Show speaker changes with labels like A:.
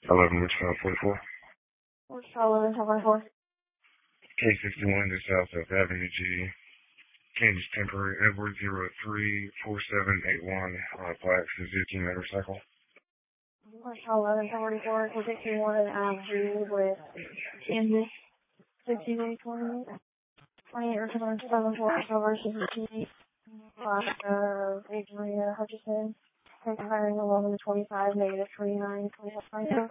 A: 11 Richmond 44.
B: What's 11, 44?
A: K61 to South Avenue G. Kansas Temporary Edward 034781. Black Suzuki motorcycle.
B: What's 11, 44? We're taking one G with Kansas 6820. 28 or 744 versus G. Adriana Hutchison. Hiring 11 to 25, negative 29, 25.